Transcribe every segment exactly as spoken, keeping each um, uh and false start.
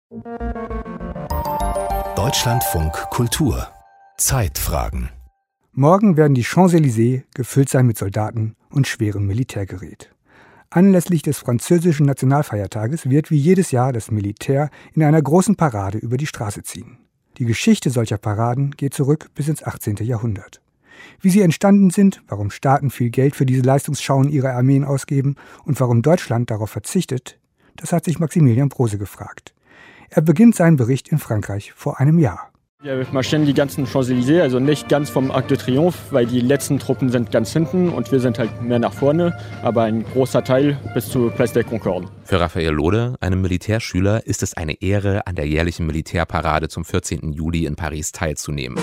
Deutschlandfunk Kultur Zeitfragen. Morgen werden die Champs-Élysées gefüllt sein mit Soldaten und schwerem Militärgerät. Anlässlich des französischen Nationalfeiertages wird wie jedes Jahr das Militär in einer großen Parade über die Straße ziehen. Die Geschichte solcher Paraden geht zurück bis ins achtzehnten Jahrhundert. Wie sie entstanden sind, warum Staaten viel Geld für diese Leistungsschauen ihrer Armeen ausgeben und warum Deutschland darauf verzichtet, das hat sich Maximilian Brose gefragt. Er beginnt seinen Bericht in Frankreich vor einem Jahr. Wir marschieren die ganzen Champs-Élysées, also nicht ganz vom Arc de Triomphe, weil die letzten Truppen sind ganz hinten und wir sind halt mehr nach vorne, aber ein großer Teil bis zur Place de Concorde. Für Raphael Lode, einem Militärschüler, ist es eine Ehre, an der jährlichen Militärparade zum vierzehnten Juli in Paris teilzunehmen.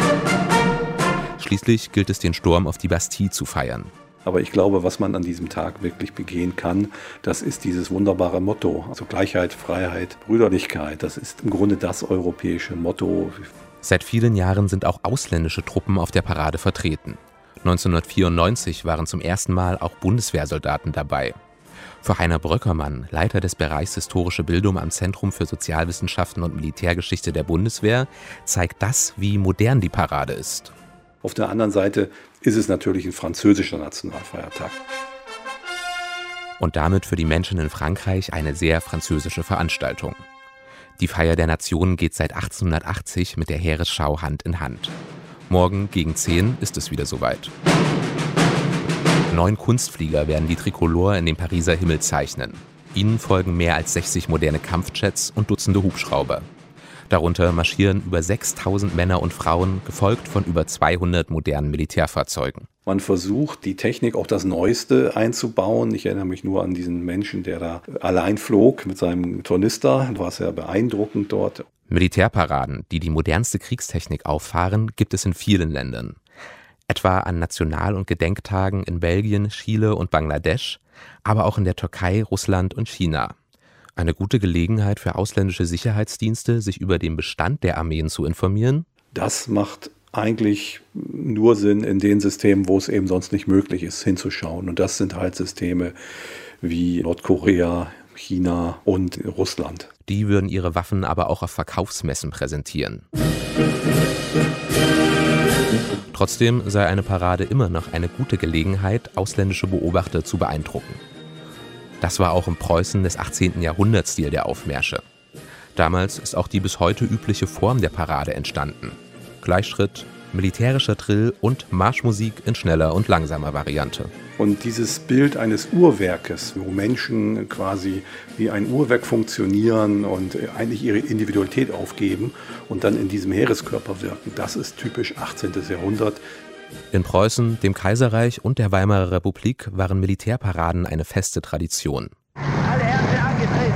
Schließlich gilt es, den Sturm auf die Bastille zu feiern. Aber ich glaube, was man an diesem Tag wirklich begehen kann, das ist dieses wunderbare Motto. Also Gleichheit, Freiheit, Brüderlichkeit, das ist im Grunde das europäische Motto. Seit vielen Jahren sind auch ausländische Truppen auf der Parade vertreten. neunzehnhundertvierundneunzig waren zum ersten Mal auch Bundeswehrsoldaten dabei. Für Heiner Bröckermann, Leiter des Bereichs Historische Bildung am Zentrum für Sozialwissenschaften und Militärgeschichte der Bundeswehr, zeigt das, wie modern die Parade ist. Auf der anderen Seite ist es natürlich ein französischer Nationalfeiertag. Und damit für die Menschen in Frankreich eine sehr französische Veranstaltung. Die Feier der Nationen geht seit achtzehnhundertachtzig mit der Heeresschau Hand in Hand. Morgen gegen zehn ist es wieder soweit. Neun Kunstflieger werden die Trikolore in den Pariser Himmel zeichnen. Ihnen folgen mehr als sechzig moderne Kampfjets und Dutzende Hubschrauber. Darunter marschieren über sechstausend Männer und Frauen, gefolgt von über zweihundert modernen Militärfahrzeugen. Man versucht, die Technik, auch das Neueste einzubauen. Ich erinnere mich nur an diesen Menschen, der da allein flog mit seinem Tornister. Das war sehr beeindruckend dort. Militärparaden, die die modernste Kriegstechnik auffahren, gibt es in vielen Ländern. Etwa an National- und Gedenktagen in Belgien, Chile und Bangladesch, aber auch in der Türkei, Russland und China. Eine gute Gelegenheit für ausländische Sicherheitsdienste, sich über den Bestand der Armeen zu informieren? Das macht eigentlich nur Sinn in den Systemen, wo es eben sonst nicht möglich ist, hinzuschauen. Und das sind halt Systeme wie Nordkorea, China und Russland. Die würden ihre Waffen aber auch auf Verkaufsmessen präsentieren. Trotzdem sei eine Parade immer noch eine gute Gelegenheit, ausländische Beobachter zu beeindrucken. Das war auch im Preußen des achtzehnten Jahrhunderts Stil der Aufmärsche. Damals ist auch die bis heute übliche Form der Parade entstanden. Gleichschritt, militärischer Drill und Marschmusik in schneller und langsamer Variante. Und dieses Bild eines Uhrwerkes, wo Menschen quasi wie ein Uhrwerk funktionieren und eigentlich ihre Individualität aufgeben und dann in diesem Heereskörper wirken, das ist typisch achtzehnten Jahrhundert. In Preußen, dem Kaiserreich und der Weimarer Republik waren Militärparaden eine feste Tradition. Alle Ärzte angetreten.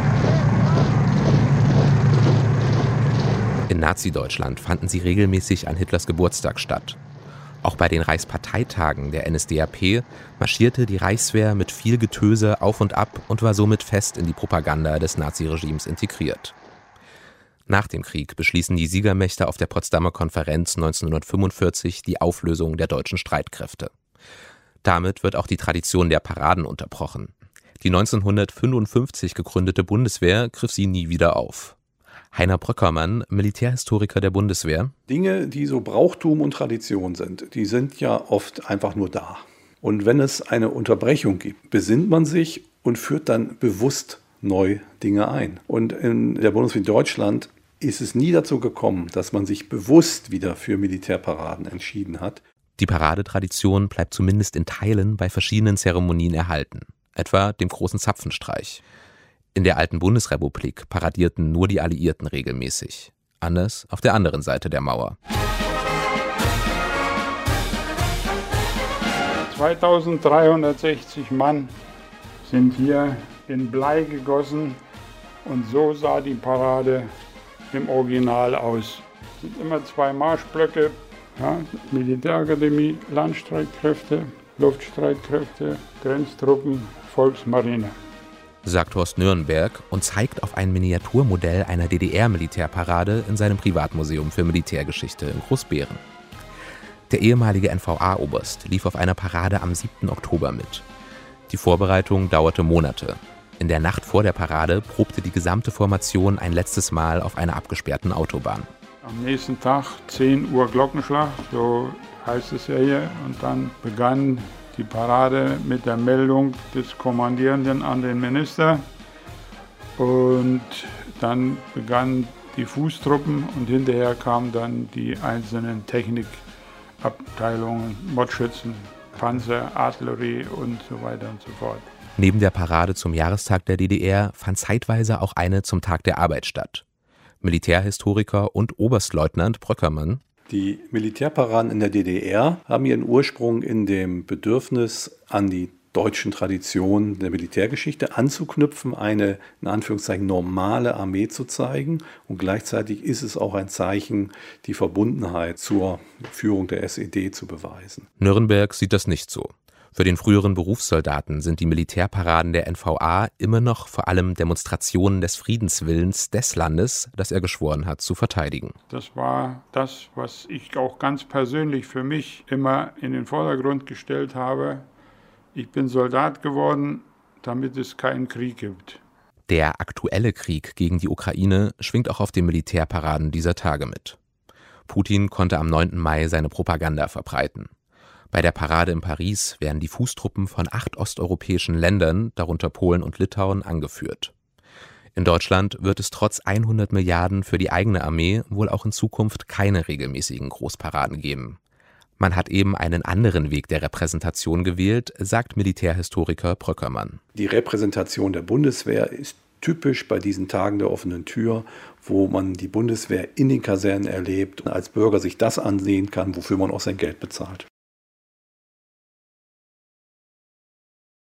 In Nazi-Deutschland fanden sie regelmäßig an Hitlers Geburtstag statt. Auch bei den Reichsparteitagen der N S D A P marschierte die Reichswehr mit viel Getöse auf und ab und war somit fest in die Propaganda des Naziregimes integriert. Nach dem Krieg beschließen die Siegermächte auf der Potsdamer Konferenz neunzehnhundertfünfundvierzig die Auflösung der deutschen Streitkräfte. Damit wird auch die Tradition der Paraden unterbrochen. Die neunzehnhundertfünfundfünfzig gegründete Bundeswehr griff sie nie wieder auf. Heiner Bröckermann, Militärhistoriker der Bundeswehr. Dinge, die so Brauchtum und Tradition sind, die sind ja oft einfach nur da. Und wenn es eine Unterbrechung gibt, besinnt man sich und führt dann bewusst neu Dinge ein. Und in der Bundesrepublik Deutschland ist es nie dazu gekommen, dass man sich bewusst wieder für Militärparaden entschieden hat. Die Paradetradition bleibt zumindest in Teilen bei verschiedenen Zeremonien erhalten, etwa dem großen Zapfenstreich. In der alten Bundesrepublik paradierten nur die Alliierten regelmäßig, anders auf der anderen Seite der Mauer. zweitausenddreihundertsechzig Mann sind hier in Blei gegossen und so sah die Parade im Original aus. Es sind immer zwei Marschblöcke, ja, Militärakademie, Landstreitkräfte, Luftstreitkräfte, Grenztruppen, Volksmarine. Sagt Horst Nürnberg und zeigt auf ein Miniaturmodell einer D D R-Militärparade in seinem Privatmuseum für Militärgeschichte in Großbeeren. Der ehemalige N V A-Oberst lief auf einer Parade am siebten Oktober mit. Die Vorbereitung dauerte Monate. In der Nacht vor der Parade probte die gesamte Formation ein letztes Mal auf einer abgesperrten Autobahn. Am nächsten Tag zehn Uhr Glockenschlag, so heißt es ja hier. Und dann begann die Parade mit der Meldung des Kommandierenden an den Minister. Und dann begannen die Fußtruppen und hinterher kamen dann die einzelnen Technikabteilungen, Mordschützen, Panzer, Artillerie und so weiter und so fort. Neben der Parade zum Jahrestag der D D R fand zeitweise auch eine zum Tag der Arbeit statt. Militärhistoriker und Oberstleutnant Bröckermann: Die Militärparaden in der D D R haben ihren Ursprung in dem Bedürfnis, an die deutschen Traditionen der Militärgeschichte anzuknüpfen, eine in Anführungszeichen normale Armee zu zeigen. Und gleichzeitig ist es auch ein Zeichen, die Verbundenheit zur Führung der S E D zu beweisen. Nürnberg sieht das nicht so. Für den früheren Berufssoldaten sind die Militärparaden der N V A immer noch vor allem Demonstrationen des Friedenswillens des Landes, das er geschworen hat, zu verteidigen. Das war das, was ich auch ganz persönlich für mich immer in den Vordergrund gestellt habe. Ich bin Soldat geworden, damit es keinen Krieg gibt. Der aktuelle Krieg gegen die Ukraine schwingt auch auf den Militärparaden dieser Tage mit. Putin konnte am neunten Mai seine Propaganda verbreiten. Bei der Parade in Paris werden die Fußtruppen von acht osteuropäischen Ländern, darunter Polen und Litauen, angeführt. In Deutschland wird es trotz hundert Milliarden für die eigene Armee wohl auch in Zukunft keine regelmäßigen Großparaden geben. Man hat eben einen anderen Weg der Repräsentation gewählt, sagt Militärhistoriker Bröckermann. Die Repräsentation der Bundeswehr ist typisch bei diesen Tagen der offenen Tür, wo man die Bundeswehr in den Kasernen erlebt und als Bürger sich das ansehen kann, wofür man auch sein Geld bezahlt.